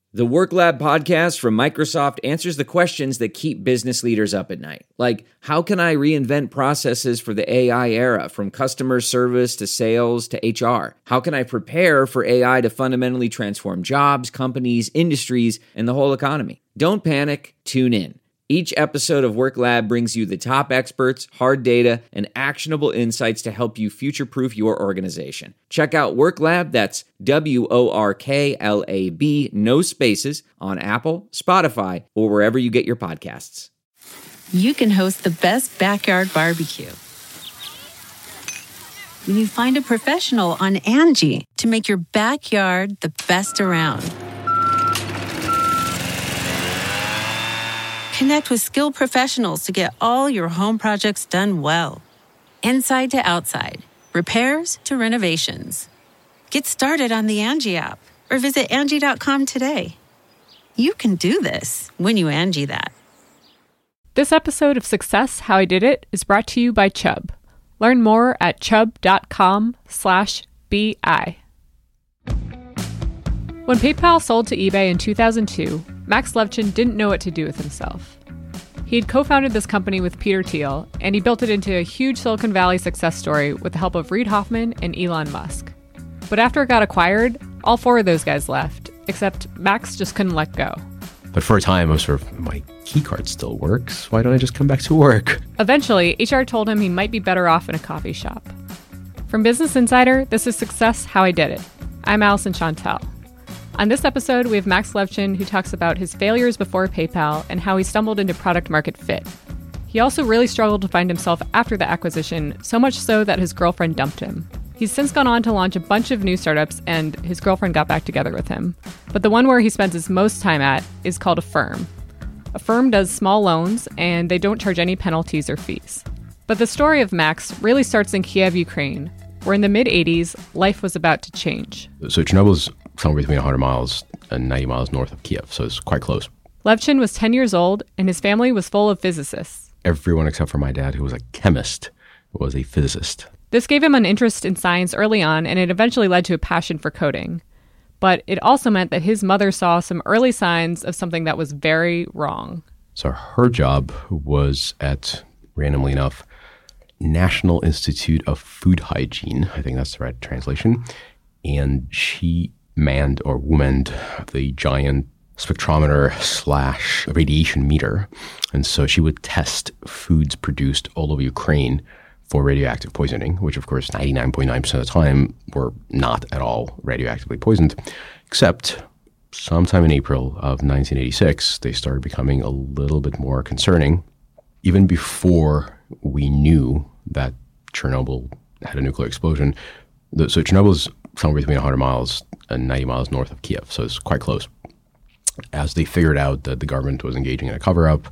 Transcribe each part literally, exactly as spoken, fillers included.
The Work Lab podcast from Microsoft answers the questions that keep business leaders up at night. Like, how can I reinvent processes for the A I era, from customer service to sales to H R? How can I prepare for A I to fundamentally transform jobs, companies, industries, and the whole economy? Don't panic, tune in. Each episode of Work Lab brings you the top experts, hard data, and actionable insights to help you future-proof your organization. Check out Work Lab, that's W O R K L A B, no spaces, on Apple, Spotify, or wherever you get your podcasts. You can host the best backyard barbecue when you find a professional on Angie to make your backyard the best around. Connect with skilled professionals to get all your home projects done well. Inside to outside, repairs to renovations. Get started on the Angie app or visit Angie dot com today. You can do this when you Angie that. This episode of Success How I Did It is brought to you by Chubb. Learn more at chubb.com slash BI. When PayPal sold to eBay in two thousand two, Max Levchin didn't know what to do with himself. He had co-founded this company with Peter Thiel, and he built it into a huge Silicon Valley success story with the help of Reid Hoffman and Elon Musk. But after it got acquired, all four of those guys left, except Max just couldn't let go. But for a time, I was sort of, my key card still works. Why don't I just come back to work? Eventually, H R told him he might be better off in a coffee shop. From Business Insider, this is Success How I Did It. I'm Allison Chantel. On this episode, we have Max Levchin, who talks about his failures before PayPal and how he stumbled into product market fit. He also really struggled to find himself after the acquisition, so much so that his girlfriend dumped him. He's since gone on to launch a bunch of new startups, and his girlfriend got back together with him. But the one where he spends his most time at is called Affirm. Affirm does small loans, and they don't charge any penalties or fees. But the story of Max really starts in Kiev, Ukraine, where in the mid-eighties, life was about to change. So Chernobyl is somewhere between one hundred miles and ninety miles north of Kiev, so it's quite close. Levchin was ten years old, and his family was full of physicists. Everyone except for my dad, who was a chemist, was a physicist. This gave him an interest in science early on, and it eventually led to a passion for coding. But it also meant that his mother saw some early signs of something that was very wrong. So her job was at, randomly enough, National Institute of Food Hygiene. I think that's the right translation. And she manned or womaned the giant spectrometer slash radiation meter. And so she would test foods produced all over Ukraine for radioactive poisoning, which of course ninety-nine point nine percent of the time were not at all radioactively poisoned, except sometime in April of nineteen eighty-six, they started becoming a little bit more concerning. Even before we knew that Chernobyl had a nuclear explosion. So Chernobyl is somewhere between one hundred miles and ninety miles north of Kiev, so it's quite close. As they figured out that the government was engaging in a cover-up,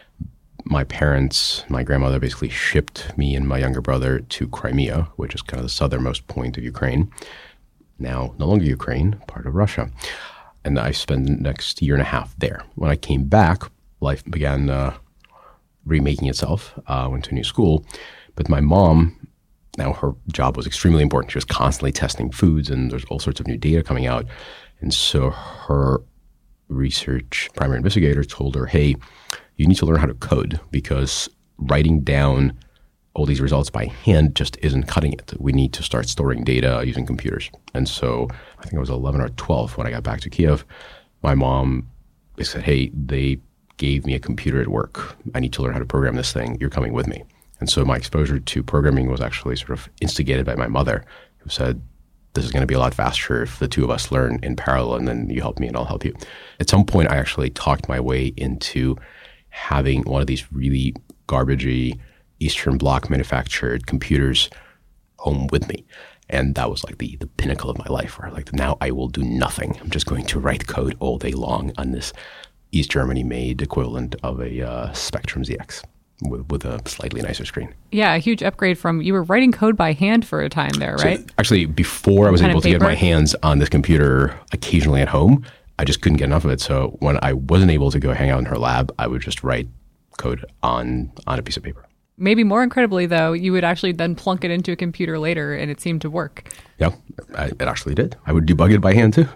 my parents, my grandmother basically shipped me and my younger brother to Crimea, which is kind of the southernmost point of Ukraine. Now, no longer Ukraine, part of Russia. And I spent the next year and a half there. When I came back, life began uh, remaking itself. I uh, went to a new school. But my mom, now her job was extremely important. She was constantly testing foods, and there's all sorts of new data coming out. And so her research primary investigator told her, hey, you need to learn how to code, because writing down all these results by hand just isn't cutting it. We need to start storing data using computers. And so I think I was eleven or twelve when I got back to Kiev. My mom said, hey, they gave me a computer at work. I need to learn how to program this thing. You're coming with me. And so my exposure to programming was actually sort of instigated by my mother, who said, this is going to be a lot faster if the two of us learn in parallel, and then you help me and I'll help you. At some point, I actually talked my way into having one of these really garbagey Eastern Bloc manufactured computers home with me. And that was like the, the pinnacle of my life, where like now I will do nothing. I'm just going to write code all day long on this East Germany made equivalent of a uh, Spectrum Z X. With, with a slightly nicer screen. Yeah, a huge upgrade from, you were writing code by hand for a time there, right? So actually, before I was able to get my hands on this computer occasionally at home, I just couldn't get enough of it. So when I wasn't able to go hang out in her lab, I would just write code on, on a piece of paper. Maybe more incredibly, though, you would actually then plunk it into a computer later and it seemed to work. Yeah, I, it actually did. I would debug it by hand, too.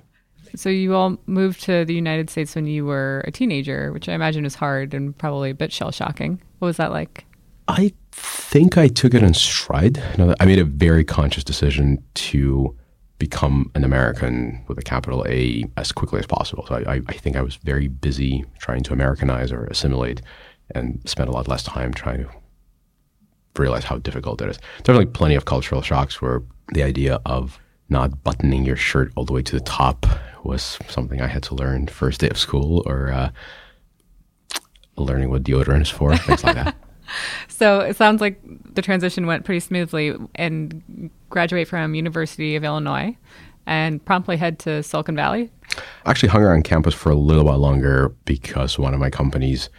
So you all moved to the United States when you were a teenager, which I imagine is hard and probably a bit shell-shocking. What was that like? I think I took it in stride. No, I made a very conscious decision to become an American with a capital A as quickly as possible. So I, I think I was very busy trying to Americanize or assimilate and spent a lot less time trying to realize how difficult it is. Definitely plenty of cultural shocks where the idea of not buttoning your shirt all the way to the top was something I had to learn first day of school, or uh, learning what deodorant is for, things like that. So it sounds like the transition went pretty smoothly, and graduate from University of Illinois and promptly head to Silicon Valley. I actually hung around campus for a little while longer because one of my companies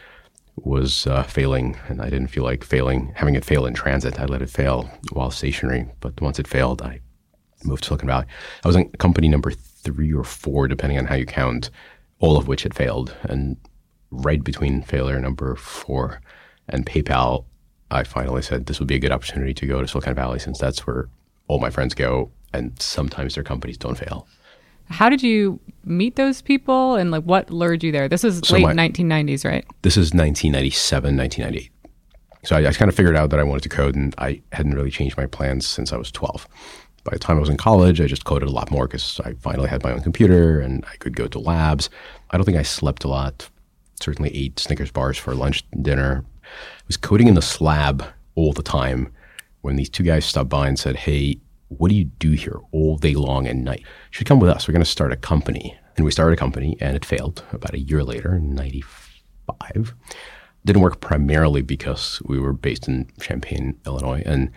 was uh, failing, and I didn't feel like failing, having it fail in transit. I let it fail while stationary, but once it failed, I moved to Silicon Valley. I was in company number three or four, depending on how you count, all of which had failed. And right between failure number four and PayPal, I finally said this would be a good opportunity to go to Silicon Valley, since that's where all my friends go, and sometimes their companies don't fail. How did you meet those people, and like what lured you there? This is so late my, nineteen nineties, right? This is nineteen ninety-seven, nineteen ninety-eight. So I, I kind of figured out that I wanted to code, and I hadn't really changed my plans since I was twelve. By the time I was in college, I just coded a lot more because I finally had my own computer and I could go to labs. I don't think I slept a lot. Certainly ate Snickers bars for lunch and dinner. I was coding in the slab all the time when these two guys stopped by and said, "Hey, what do you do here all day long and night? You should come with us. We're going to start a company." And we started a company, and it failed about a year later, in ninety-five. Didn't work primarily because we were based in Champaign, Illinois, and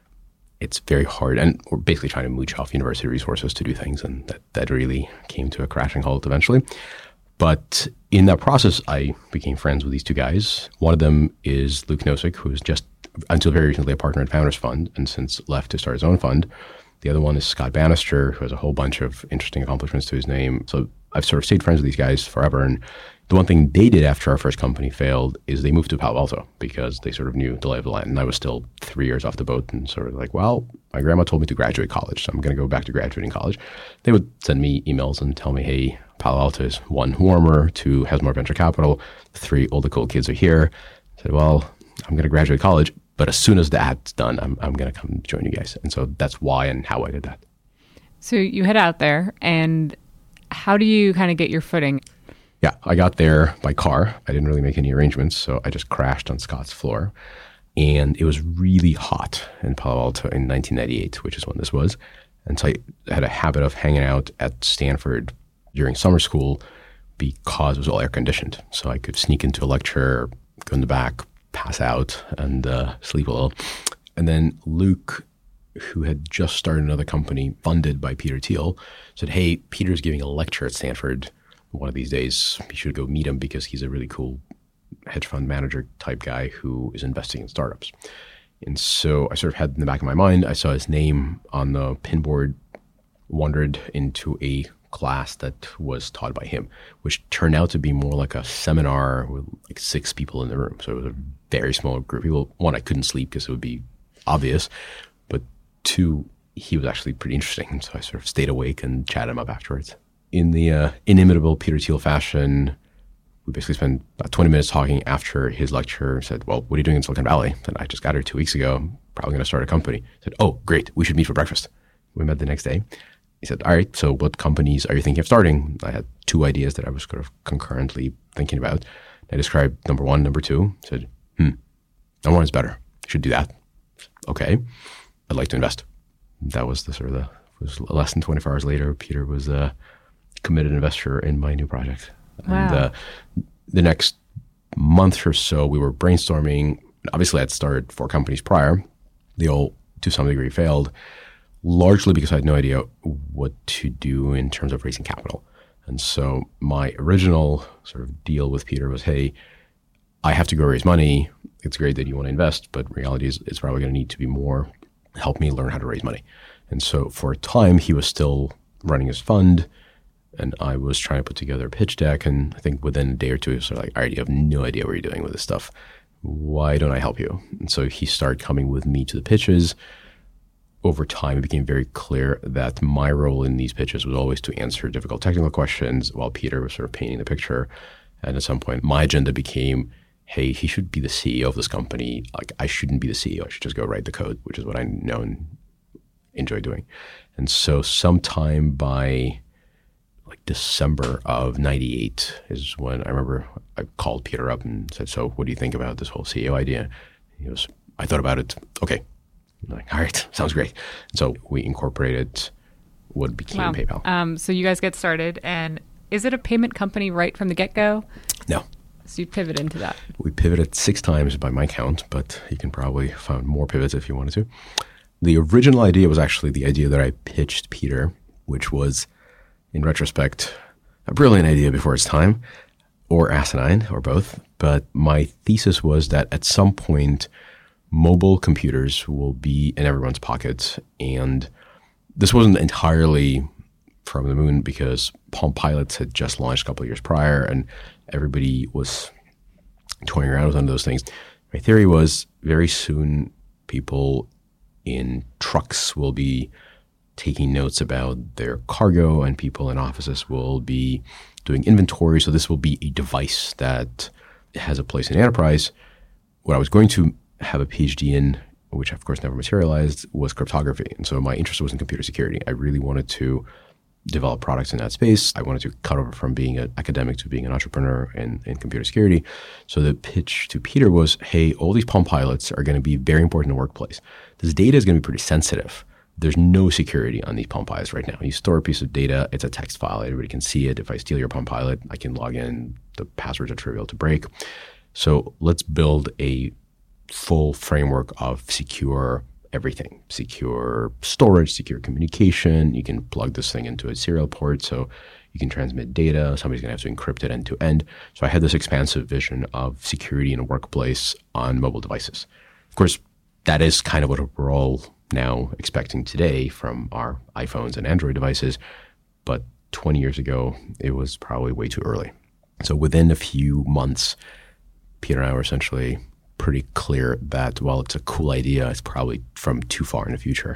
it's very hard. And we're basically trying to mooch off university resources to do things, and that, that really came to a crashing halt eventually. But in that process, I became friends with these two guys. One of them is Luke Nosek, who was just, until very recently, a partner at Founders Fund, and since left to start his own fund. The other one is Scott Bannister, who has a whole bunch of interesting accomplishments to his name. So I've sort of stayed friends with these guys forever. And the one thing they did after our first company failed is they moved to Palo Alto because they sort of knew the lay of the land. And I was still three years off the boat and sort of like, well, my grandma told me to graduate college, so I'm going to go back to graduating college. They would send me emails and tell me, hey, Palo Alto is one, warmer, two, has more venture capital, three, all the cool kids are here. I said, well, I'm going to graduate college, but as soon as that's done, I'm I'm going to come join you guys. And so that's why and how I did that. So you head out there, and how do you kind of get your footing? Yeah, I got there by car. I didn't really make any arrangements, so I just crashed on Scott's floor. And it was really hot in Palo Alto in nineteen ninety-eight, which is when this was. And so I had a habit of hanging out at Stanford during summer school because it was all air conditioned. So I could sneak into a lecture, go in the back, pass out, and uh, sleep a little. And then Luke, who had just started another company funded by Peter Thiel, said, hey, Peter's giving a lecture at Stanford one of these days. You should go meet him because he's a really cool hedge fund manager type guy who is investing in startups. And so I sort of had in the back of my mind, I saw his name on the pinboard, wandered into a class that was taught by him, which turned out to be more like a seminar with like six people in the room. So it was a very small group of people. One, I couldn't sleep because it would be obvious, but two, he was actually pretty interesting. So I sort of stayed awake and chatted him up afterwards. In the uh, inimitable Peter Thiel fashion, we basically spent about twenty minutes talking after his lecture. Said, well, what are you doing in Silicon Valley? Said, I just got here two weeks ago. I'm probably going to start a company. Said, oh, great. We should meet for breakfast. We met the next day. He said, all right, so what companies are you thinking of starting? I had two ideas that I was sort of concurrently thinking about. I described number one, number two. I said, hmm, number one is better. You should do that. Okay. I'd like to invest. That was the sort of the, was less than twenty-four hours later, Peter was a committed investor in my new project. Wow. And uh, the next month or so, we were brainstorming. Obviously, I'd started four companies prior. They all, to some degree, failed, largely because I had no idea what to do in terms of raising capital. And so my original sort of deal with Peter was, hey, I have to go raise money. It's great that you want to invest, but reality is it's probably going to need to be more. Help me learn how to raise money. And so for a time, he was still running his fund, and I was trying to put together a pitch deck. And I think within a day or two, he was sort of like, all right, you have no idea what you're doing with this stuff. Why don't I help you? And so he started coming with me to the pitches. over time, it became very clear that my role in these pitches was always to answer difficult technical questions while Peter was sort of painting the picture. And at some point, my agenda became, hey, he should be the C E O of this company. Like, I shouldn't be the C E O. I should just go write the code, which is what I know and enjoy doing. And so sometime by like December of ninety-eight is when I remember I called Peter up and said, so what do you think about this whole C E O idea? He goes, I thought about it. Okay. I'm like, all right, sounds great. And so we incorporated what became wow. PayPal. Um, so you guys get started. And is it a payment company right from the get-go? No. So you pivot into that. We pivoted six times by my count, but you can probably find more pivots if you wanted to. The original idea was actually the idea that I pitched Peter, which was, in retrospect, a brilliant idea before its time, or asinine, or both. But my thesis was that at some point, mobile computers will be in everyone's pockets. And this wasn't entirely from the moon because Palm Pilots had just launched a couple of years prior and everybody was toying around with one of those things. My theory was very soon people in trucks will be taking notes about their cargo and people in offices will be doing inventory. So this will be a device that has a place in enterprise. What I was going to have a PhD in, which of course never materialized, was cryptography. And so my interest was in computer security. I really wanted to develop products in that space. I wanted to cut over from being an academic to being an entrepreneur in, in computer security. So the pitch to Peter was, hey, all these Palm Pilots are going to be very important in the workplace. This data is going to be pretty sensitive. There's no security on these Palm Pilots right now. You store a piece of data, it's a text file, everybody can see it. If I steal your Palm Pilot, I can log in, the passwords are trivial to break. So let's build a full framework of secure everything, secure storage, secure communication. You can plug this thing into a serial port so you can transmit data. Somebody's going to have to encrypt it end to end. So I had this expansive vision of security in a workplace on mobile devices. Of course, that is kind of what we're all now expecting today from our iPhones and Android devices. But twenty years ago, it was probably way too early. So within a few months, Peter and I were essentially pretty clear that while it's a cool idea, it's probably from too far in the future.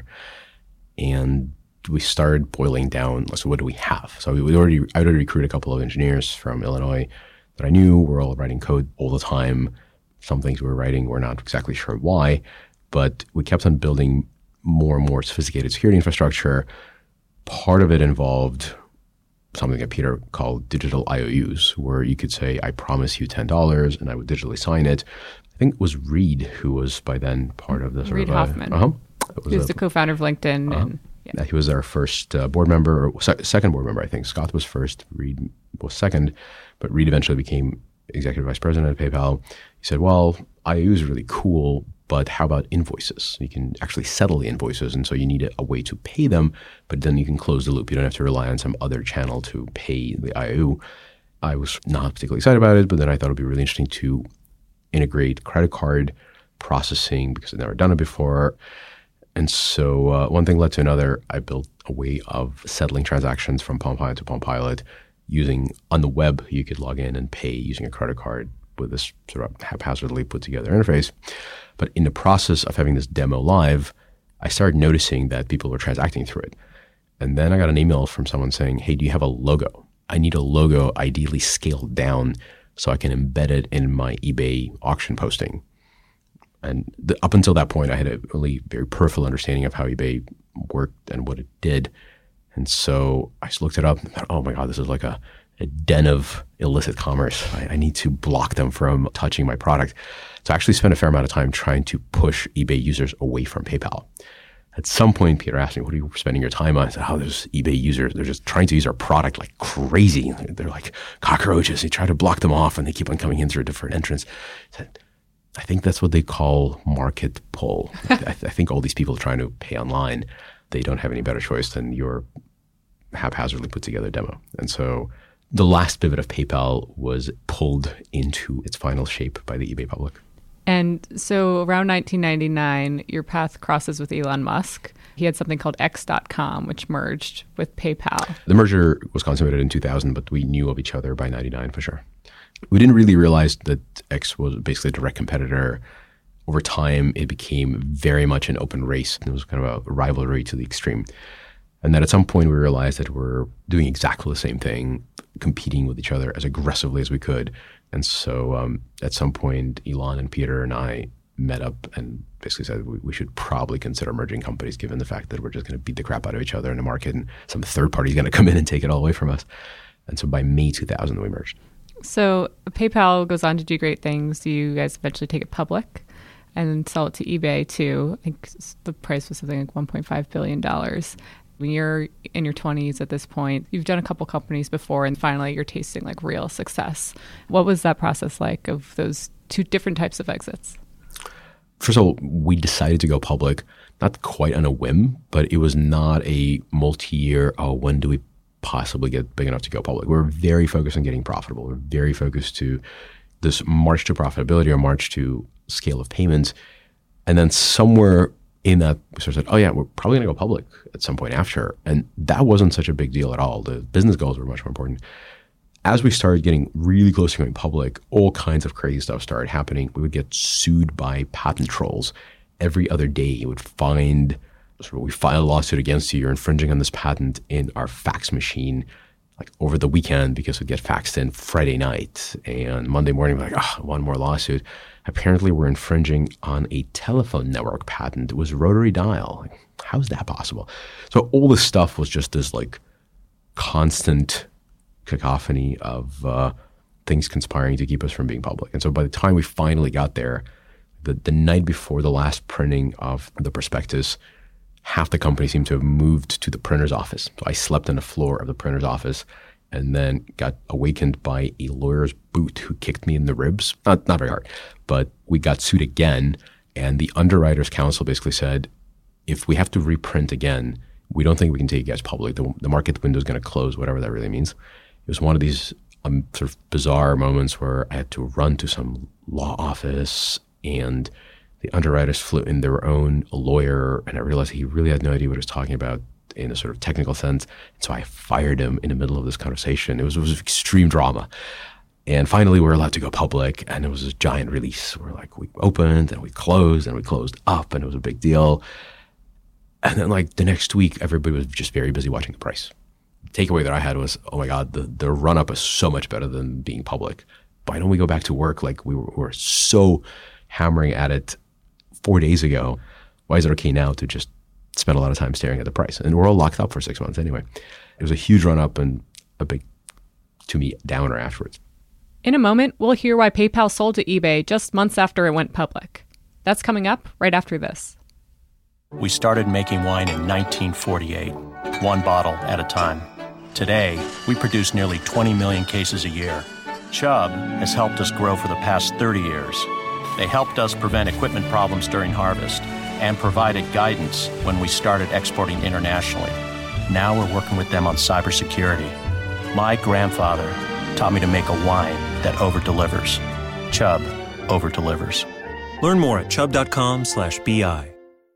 And we started boiling down, so what do we have? So we already, I already recruited a couple of engineers from Illinois that I knew were all writing code all the time. Some things we were writing, we're not exactly sure why, but we kept on building more and more sophisticated security infrastructure. Part of it involved something that Peter called digital I O Us, where you could say, I promise you ten dollars, and I would digitally sign it. I think it was Reid who was by then part of the sort Reid of... Hoffman. Uh, uh-huh. Was he was a, the co-founder of LinkedIn. Uh-huh. And, yeah. Yeah, he was our first uh, board member, or se- second board member, I think. Scott was first, Reid was second, but Reid eventually became executive vice president at PayPal. He said, well, I O Us are really cool, but how about invoices? You can actually settle the invoices, and so you need a, a way to pay them, but then you can close the loop. You don't have to rely on some other channel to pay the I O U. I was not particularly excited about it, but then I thought it would be really interesting to integrate credit card processing because I'd never done it before. And so uh, one thing led to another. I built a way of settling transactions from Palm Pilot to Palm Pilot using, on the web, you could log in and pay using a credit card with this sort of haphazardly put together interface. But in the process of having this demo live, I started noticing that people were transacting through it. And then I got an email from someone saying, hey, do you have a logo? I need a logo ideally scaled down so I can embed it in my eBay auction posting. And the, up until that point, I had a really very peripheral understanding of how eBay worked and what it did. And so I just looked it up and thought, oh my God, this is like a, a den of illicit commerce. I, I need to block them from touching my product. So I actually spent a fair amount of time trying to push eBay users away from PayPal. At some point, Peter asked me, what are you spending your time on? I said, oh, those eBay users, they're just trying to use our product like crazy. They're like cockroaches. They try to block them off and they keep on coming in through a different entrance. I said, I think that's what they call market pull. I, th- I think all these people trying to pay online, they don't have any better choice than your haphazardly put together demo. And so the last pivot of PayPal was pulled into its final shape by the eBay public. And so around nineteen ninety-nine, your path crosses with Elon Musk. He had something called X dot com, which merged with PayPal. The merger was consummated in two thousand, but we knew of each other by ninety-nine for sure. We didn't really realize that X was basically a direct competitor over time, it became very much an open race. It was kind of a rivalry to the extreme. And then at some point, we realized that we're doing exactly the same thing, competing with each other as aggressively as we could. And so um, at some point, Elon and Peter and I met up and basically said we, we should probably consider merging companies, given the fact that we're just going to beat the crap out of each other in the market and some third party is going to come in and take it all away from us. And so by May two thousand, we merged. So PayPal goes on to do great things. You guys eventually take it public and sell it to eBay too. I think the price was something like one point five billion dollars. When you're in your twenties at this point, you've done a couple companies before, and finally you're tasting like real success. What was that process like of those two different types of exits? First of all, we decided to go public, not quite on a whim, but it was not a multi-year, oh, when do we possibly get big enough to go public? We're very focused on getting profitable. We're very focused to this march to profitability or march to scale of payments. And then somewhere in that, we sort of said, oh yeah, we're probably going to go public at some point after. And that wasn't such a big deal at all. The business goals were much more important. As we started getting really close to going public, all kinds of crazy stuff started happening. We would get sued by patent trolls every other day. You would find, sort of, we file a lawsuit against you, you're infringing on this patent in our fax machine, like over the weekend, because we'd get faxed in Friday night. And Monday morning, we're like, oh, one more lawsuit. Apparently, we're infringing on a telephone network patent. It was rotary dial. Like, how is that possible? So all this stuff was just this like constant cacophony of uh, things conspiring to keep us from being public. And so by the time we finally got there, the, the night before the last printing of the prospectus, half the company seemed to have moved to the printer's office. So I slept on the floor of the printer's office and then got awakened by a lawyer's boot who kicked me in the ribs. Not, not very hard, but we got sued again. And the Underwriters Council basically said, if we have to reprint again, we don't think we can take you guys public. The, the market window is going to close, whatever that really means. It was one of these um, sort of bizarre moments where I had to run to some law office and the underwriters flew in their own lawyer, and I realized he really had no idea what he was talking about in a sort of technical sense. And so I fired him in the middle of this conversation. It was, it was extreme drama. And finally, we were allowed to go public, and it was this giant release. We're like, we opened, and we closed, and we closed up, and it was a big deal. And then like the next week, everybody was just very busy watching the price. The takeaway that I had was, oh my God, the, the run-up is so much better than being public. Why don't we go back to work? Like we were, we were so hammering at it four days ago. Why is it okay now to just spend a lot of time staring at the price? And we're all locked up for six months anyway. It was a huge run-up and a big, to me, downer afterwards. In a moment, we'll hear why PayPal sold to eBay just months after it went public. That's coming up right after this. We started making wine in nineteen forty-eight, one bottle at a time. Today, we produce nearly twenty million cases a year. Chubb has helped us grow for the past thirty years. They helped us prevent equipment problems during harvest and provided guidance when we started exporting internationally. Now we're working with them on cybersecurity. My grandfather taught me to make a wine that over-delivers. Chubb over-delivers. Learn more at chubb.com slash BI.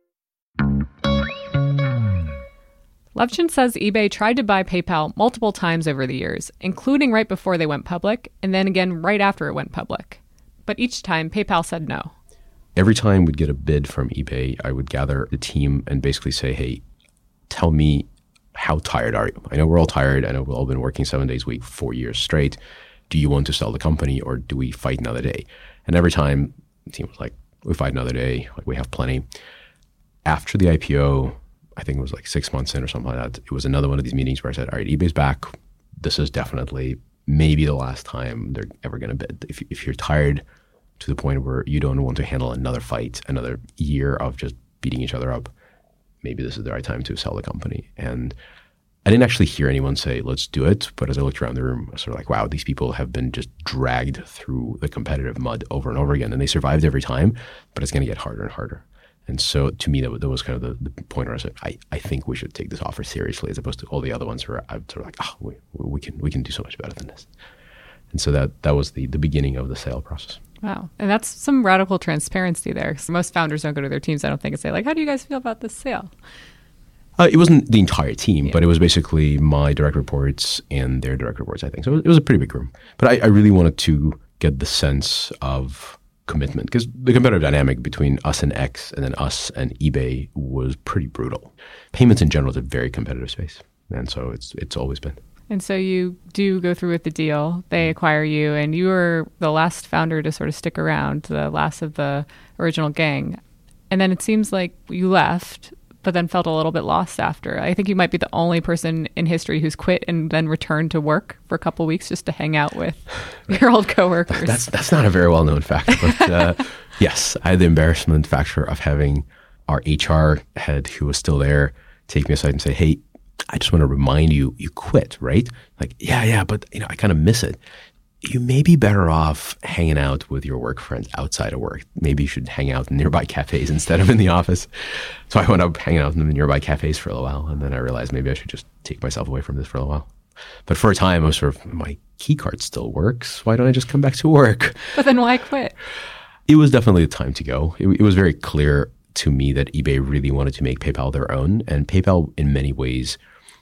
Levchin says eBay tried to buy PayPal multiple times over the years, including right before they went public, and then again right after it went public. But each time, PayPal said no. Every time we'd get a bid from eBay, I would gather the team and basically say, hey, tell me, how tired are you? I know we're all tired. I know we've all been working seven days a week, four years straight. Do you want to sell the company or do we fight another day? And every time the team was like, we fight another day. Like we have plenty. After the I P O, I think it was like six months in or something like that, it was another one of these meetings where I said, all right, eBay's back. This is definitely maybe the last time they're ever going to bid. If, if you're tired to the point where you don't want to handle another fight, another year of just beating each other up, maybe this is the right time to sell the company. And I didn't actually hear anyone say, let's do it. But as I looked around the room, I was sort of like, wow, these people have been just dragged through the competitive mud over and over again. And they survived every time, but it's going to get harder and harder. And so to me, that, that was kind of the, the point where I said, I, I think we should take this offer seriously as opposed to all the other ones where I'm sort of like, oh, we, we can we can do so much better than this. And so that that was the, the beginning of the sale process. Wow. And that's some radical transparency there. So most founders don't go to their teams, I don't think, and say, like, how do you guys feel about this sale? Uh, it wasn't the entire team, yeah. but it was basically my direct reports and their direct reports, I think. So it was a pretty big room. But I, I really wanted to get the sense of commitment, because the competitive dynamic between us and X and then us and eBay was pretty brutal. Payments in general is a very competitive space, and so it's it's always been. And so you do go through with the deal. They acquire you, and you were the last founder to sort of stick around, the last of the original gang. And then it seems like you left, but then felt a little bit lost after. I think you might be the only person in history who's quit and then returned to work for a couple of weeks just to hang out with your old coworkers. That's that's not a very well-known fact, but uh, yes, I had the embarrassment factor of having our H R head, who was still there, take me aside and say, "Hey, I just want to remind you, you quit, right?" Like, yeah, yeah, but you know, I kind of miss it. You may be better off hanging out with your work friends outside of work. Maybe you should hang out in nearby cafes instead of in the office. So I went up hanging out in the nearby cafes for a little while, and then I realized maybe I should just take myself away from this for a little while. But for a time, I was sort of, my key card still works. Why don't I just come back to work? But then why quit? It was definitely the time to go. It, it was very clear to me that eBay really wanted to make PayPal their own, and PayPal in many ways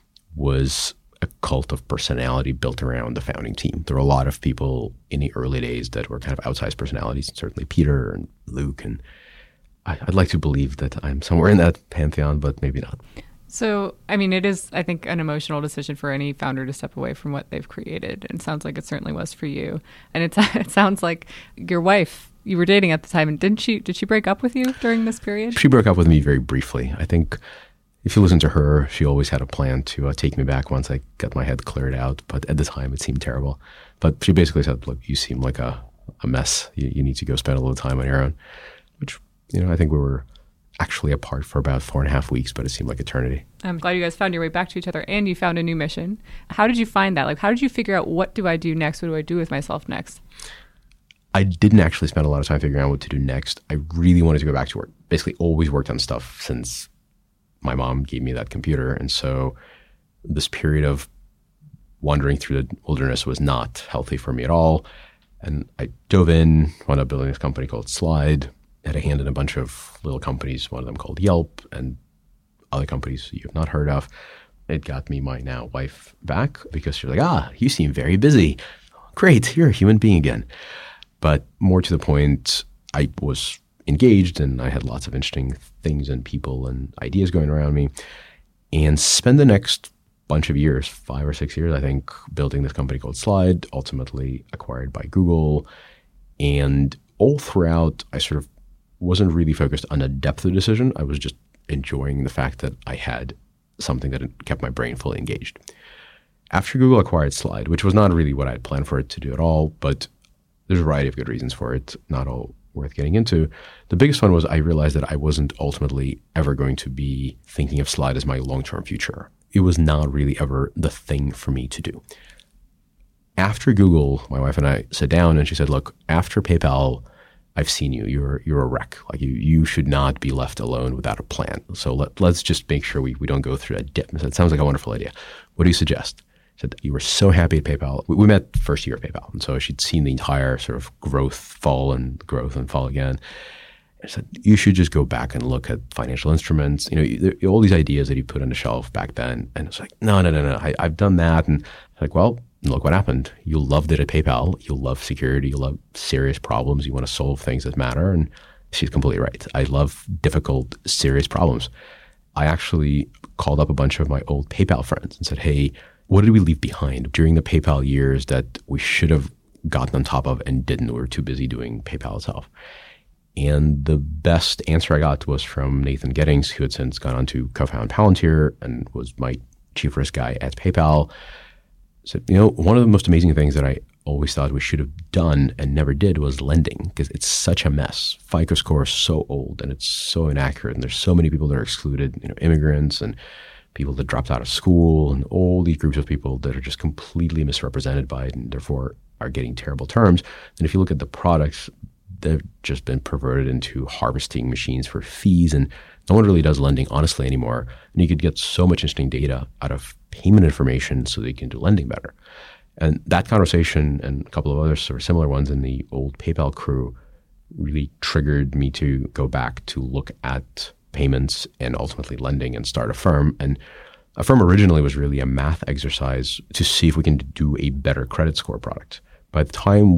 was a cult of personality built around the founding team. There were a lot of people in the early days that were kind of outsized personalities, certainly Peter and Luke. And I, I'd like to believe that I'm somewhere in that pantheon, but maybe not. So, I mean, it is, I think, an emotional decision for any founder to step away from what they've created. And it sounds like it certainly was for you. And it's, it sounds like your wife, you were dating at the time, and didn't she, did she break up with you during this period? She broke up with me very briefly. I think if you listen to her, she always had a plan to uh, take me back once I got my head cleared out. But at the time, it seemed terrible. But she basically said, look, you seem like a, a mess. You, you need to go spend a little time on your own, which, you know, I think we were actually apart for about four and a half weeks, but it seemed like eternity. I'm glad you guys found your way back to each other, and you found a new mission. How did you find that? Like, how did you figure out, what do I do next? What do I do with myself next? I didn't actually spend a lot of time figuring out what to do next. I really wanted to go back to work. Basically always worked on stuff since my mom gave me that computer. And so this period of wandering through the wilderness was not healthy for me at all. And I dove in, wound up building this company called Slide, had a hand in a bunch of little companies, one of them called Yelp, and other companies you have not heard of. It got me my now wife back, because she was like, ah, you seem very busy. Great, you're a human being again. But more to the point, I was engaged, and I had lots of interesting things and people and ideas going around me, and spend the next bunch of years, five or six years, I think, building this company called Slide, ultimately acquired by Google. And all throughout, I sort of wasn't really focused on a depth of decision. I was just enjoying the fact that I had something that kept my brain fully engaged. After Google acquired Slide, which was not really what I had planned for it to do at all, but there's a variety of good reasons for it, not all worth getting into. The biggest one was I realized that I wasn't ultimately ever going to be thinking of Slide as my long-term future. It was not really ever the thing for me to do. After Google, my wife and I sat down, and she said, look, after PayPal, I've seen you. You're you're a wreck. Like you you should not be left alone without a plan. So let, let's just make sure we, we don't go through a dip. It sounds like a wonderful idea. What do you suggest? Said, you were so happy at PayPal. We, we met first year at PayPal. And so she'd seen the entire sort of growth fall and growth and fall again. I said, you should just go back and look at financial instruments. You know, there, all these ideas that you put on the shelf back then. And it's like, no, no, no, no. I, I've done that. And I'm like, well, look what happened. You loved it at PayPal. You love security. You love serious problems. You want to solve things that matter. And she's completely right. I love difficult, serious problems. I actually called up a bunch of my old PayPal friends and said, hey, what did we leave behind during the PayPal years that we should have gotten on top of and didn't? We were too busy doing PayPal itself. And the best answer I got was from Nathan Gettings, who had since gone on to co-found Palantir and was my chief risk guy at PayPal. So, you know, one of the most amazing things that I always thought we should have done and never did was lending, because it's such a mess. FICO score is so old and it's so inaccurate, and there's so many people that are excluded, you know, immigrants and people that dropped out of school and all these groups of people that are just completely misrepresented by it and therefore are getting terrible terms. And if you look at the products, they've just been perverted into harvesting machines for fees, and no one really does lending honestly anymore. And you could get so much interesting data out of payment information so that you can do lending better. And that conversation and a couple of other sort of similar ones in the old PayPal crew really triggered me to go back to look at payments and ultimately lending and start Affirm. And Affirm originally was really a math exercise to see if we can do a better credit score product. By the time we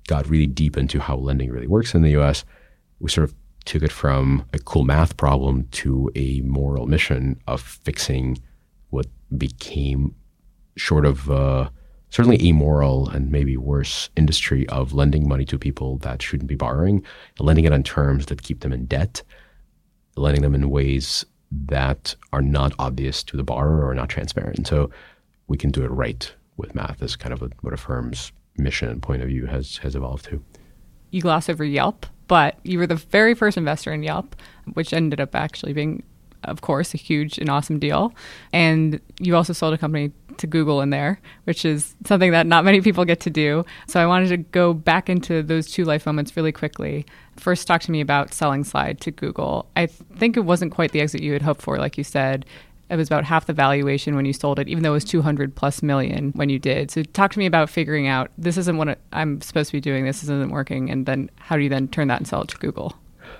got really deep into how lending really works in the U S, we sort of took it from a cool math problem to a moral mission of fixing what became short of uh, certainly amoral and maybe worse industry of lending money to people that shouldn't be borrowing, and lending it on terms that keep them in debt, lending them in ways that are not obvious to the borrower or not transparent. And so we can do it right with math is kind of a, what a firm's mission and point of view has has evolved to. You gloss over Yelp, but you were the very first investor in Yelp, which ended up actually being, of course, a huge and awesome deal. And you also sold a company to Google in there, which is something that not many people get to do. So I wanted to go back into those two life moments really quickly. First, talk to me about selling Slide to Google. I think it wasn't quite the exit you had hoped for, like you said. It was about half the valuation when you sold it, even though it was two hundred plus million when you did. So talk to me about figuring out, this isn't what I'm supposed to be doing, this isn't working, and then how do you then turn that and sell it to Google?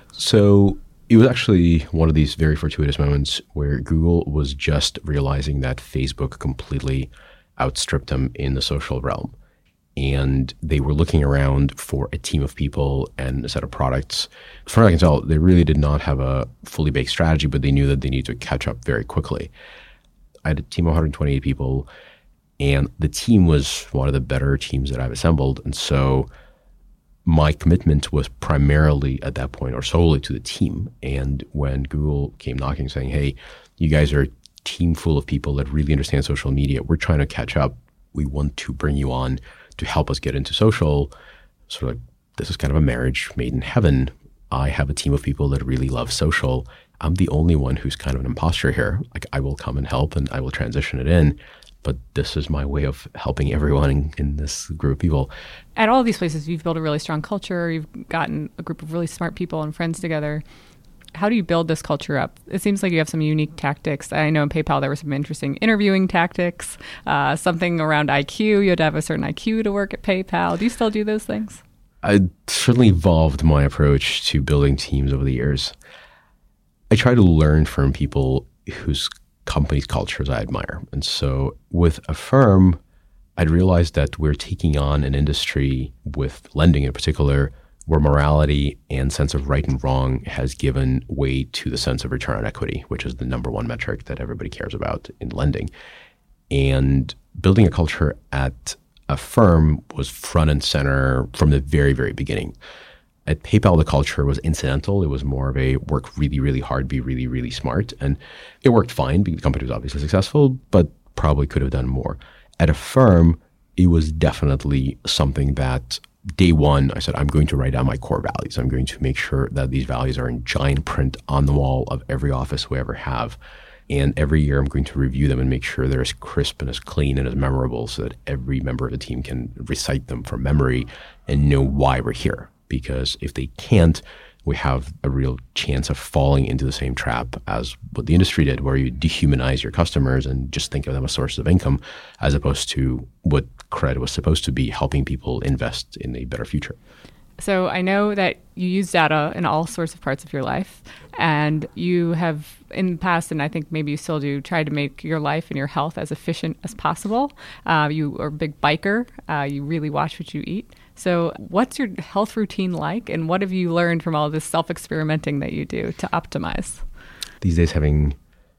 So it was actually one of these very fortuitous moments where Google was just realizing that Facebook completely outstripped them in the social realm. And they were looking around for a team of people and a set of products. As far as I can tell, they really did not have a fully baked strategy, but they knew that they needed to catch up very quickly. I had a team of one hundred twenty-eight people, and the team was one of the better teams that I've assembled. And so my commitment was primarily at that point or solely to the team. And when Google came knocking saying, hey, you guys are a team full of people that really understand social media. We're trying to catch up. We want to bring you on to help us get into social. Sort of like, this is kind of a marriage made in heaven. I have a team of people that really love social. I'm the only one who's kind of an imposter here. Like, I will come and help and I will transition it in, but this is my way of helping everyone in, in this group of people. At all of these places, you've built a really strong culture. You've gotten a group of really smart people and friends together. How do you build this culture up? It seems like you have some unique tactics. I know in PayPal there were some interesting interviewing tactics, uh, something around I Q. You had to have a certain I Q to work at PayPal. Do you still do those things? I certainly evolved my approach to building teams over the years. I try to learn from people whose company's cultures I admire. And so with Affirm, I'd realized that we're taking on an industry, with lending in particular, where morality and sense of right and wrong has given way to the sense of return on equity, which is the number one metric that everybody cares about in lending. And building a culture at Affirm was front and center from the very, very beginning. At PayPal, the culture was incidental. It was more of a work really, really hard, be really, really smart. And it worked fine because the company was obviously successful, but probably could have done more. At Affirm, it was definitely something that day one, I said, I'm going to write down my core values. I'm going to make sure that these values are in giant print on the wall of every office we ever have. And every year I'm going to review them and make sure they're as crisp and as clean and as memorable so that every member of the team can recite them from memory and know why we're here. Because if they can't, we have a real chance of falling into the same trap as what the industry did, where you dehumanize your customers and just think of them as sources of income, as opposed to what credit was supposed to be, helping people invest in a better future. So I know that you use data in all sorts of parts of your life, and you have in the past, and I think maybe you still do, tried to make your life and your health as efficient as possible. Uh, you are a big biker. Uh, you really watch what you eat. So what's your health routine like, and what have you learned from all this self-experimenting that you do to optimize? These days, having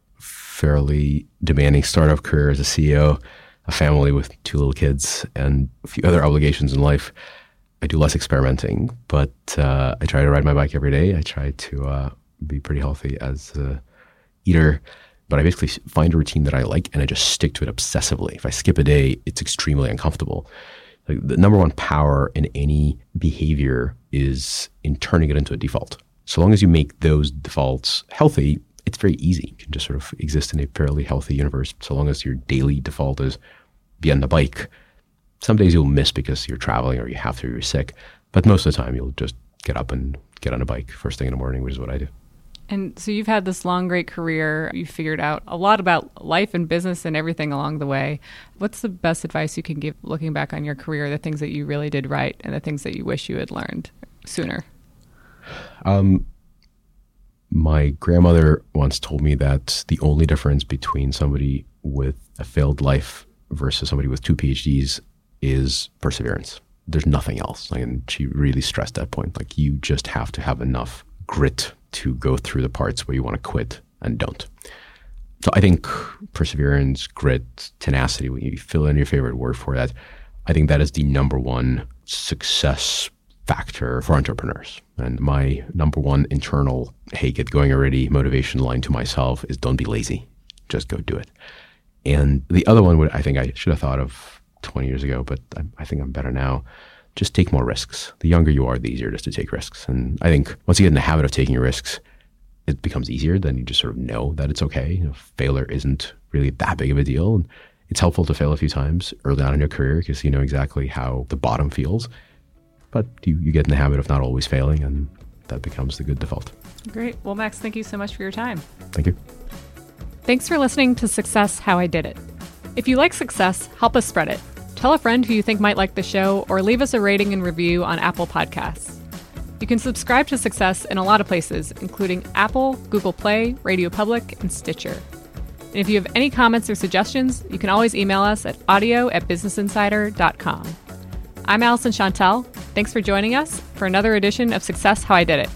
fairly demanding startup career as a C E O, a family with two little kids, and a few other obligations in life, I do less experimenting, but uh, I try to ride my bike every day. I try to uh, be pretty healthy as a eater, but I basically find a routine that I like and I just stick to it obsessively. If I skip a day, it's extremely uncomfortable. Like, the number one power in any behavior is in turning it into a default. So long as you make those defaults healthy, it's very easy. You can just sort of exist in a fairly healthy universe. So long as your daily default is be on the bike. Some days you'll miss because you're traveling or you have to, or you're sick. But most of the time you'll just get up and get on a bike first thing in the morning, which is what I do. And so you've had this long, great career. You've figured out a lot about life and business and everything along the way. What's the best advice you can give looking back on your career, the things that you really did right and the things that you wish you had learned sooner? Um, my grandmother once told me that the only difference between somebody with a failed life versus somebody with two P H Ds is perseverance. there's nothing else. Like, and she really stressed that point. Like, you just have to have enough grit to go through the parts where you want to quit and don't. So I think perseverance, grit, tenacity, when you fill in your favorite word for that, I think that is the number one success factor for entrepreneurs. And my number one internal, hey, get going already, motivation line to myself is don't be lazy. Just go do it. And the other one, would I think I should have thought of twenty years ago, but I, I think I'm better now. Just take more risks. The younger you are, the easier it is to take risks. And I think once you get in the habit of taking risks, it becomes easier. Then you just sort of know that it's okay. You know, failure isn't really that big of a deal. And it's helpful to fail a few times early on in your career because you know exactly how the bottom feels. But you, you get in the habit of not always failing, and that becomes the good default. Great. Well, Max, thank you so much for your time. Thank you. Thanks for listening to Success How I Did It. If you like success, help us spread it. Tell a friend who you think might like the show, or leave us a rating and review on Apple Podcasts. You can subscribe to Success in a lot of places, including Apple, Google Play, Radio Public, and Stitcher. And if you have any comments or suggestions, you can always email us at audio at business insider dot com. I'm Allison Chantel. Thanks for joining us for another edition of Success How I Did It.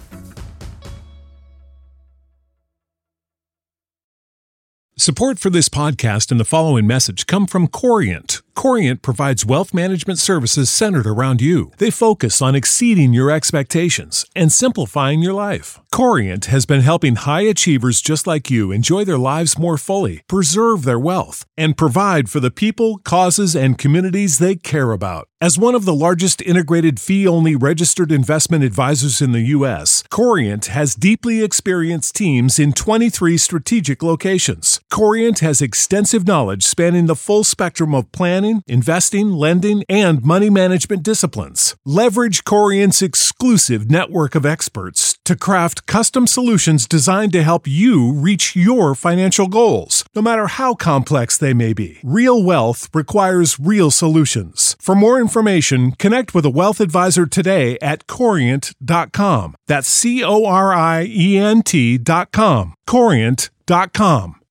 Support for this podcast and the following message come from Corient. Corient provides wealth management services centered around you. They focus on exceeding your expectations and simplifying your life. Corient has been helping high achievers just like you enjoy their lives more fully, preserve their wealth, and provide for the people, causes, and communities they care about. As one of the largest integrated fee-only registered investment advisors in the U S, Corient has deeply experienced teams in twenty-three strategic locations. Corient has extensive knowledge spanning the full spectrum of planning, investing, lending, and money management disciplines. Leverage Corient's exclusive network of experts to craft custom solutions designed to help you reach your financial goals, no matter how complex they may be. Real wealth requires real solutions. For more information, connect with a wealth advisor today at corient dot com. That's C O R I E N T dot com. corient dot com.